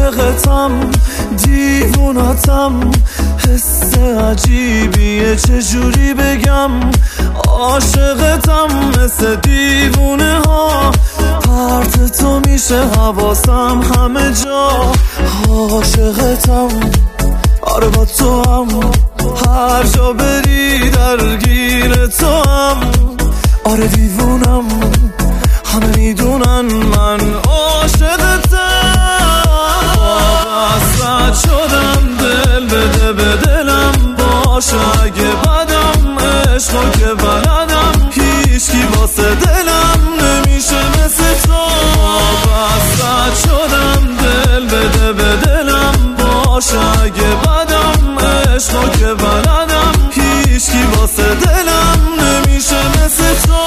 عاشقتم دیوونتم، حس عجیبیه چجوری بگم. عاشقتم مثل دیوونه ها، پرت تو میشه حواسم همه جا. عاشقتم آره با تو هم، هر جا بری درگیر تو هم. آره دیوونم همه میدونن من عاشقتم. واسط شدم دل بده به دلم، باشه اگه بدم عشقا که بلدم. هیچکی واسه دلم نمیشه مثل تو. واسط شدم دل بده به دلم، باشه اگه بدم عشقا که بلدم. هیچکی واسه دلم نمیشه مثل تو.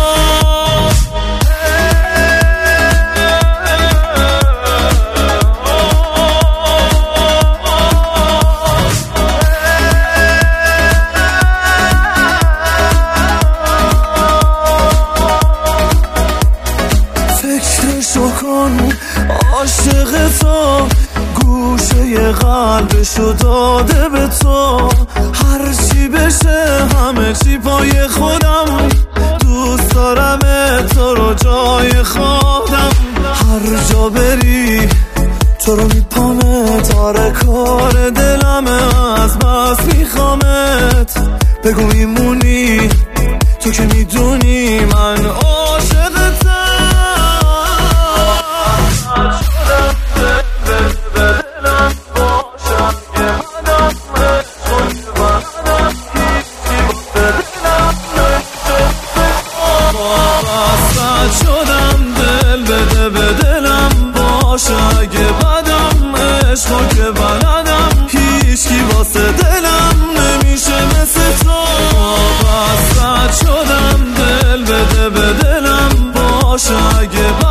فکرشو کن عاشق تو، گوشه قلبشو داده به تو. هر چی بشه همه چی پای خودم، دوست دارم تو رو جای خودم. هر جا بری تو رو میپامت، آره کار دلمه از بس میخوامت. بگو میمونی تو که میدونی من عاشقتم. واسط شدم دل بده به دلم، باشه اگه بدم عشقا که بلدم. هیچکی واسه دلم نمیشه مثل تو. واسط شدم دل بده به دلم، باشه اگه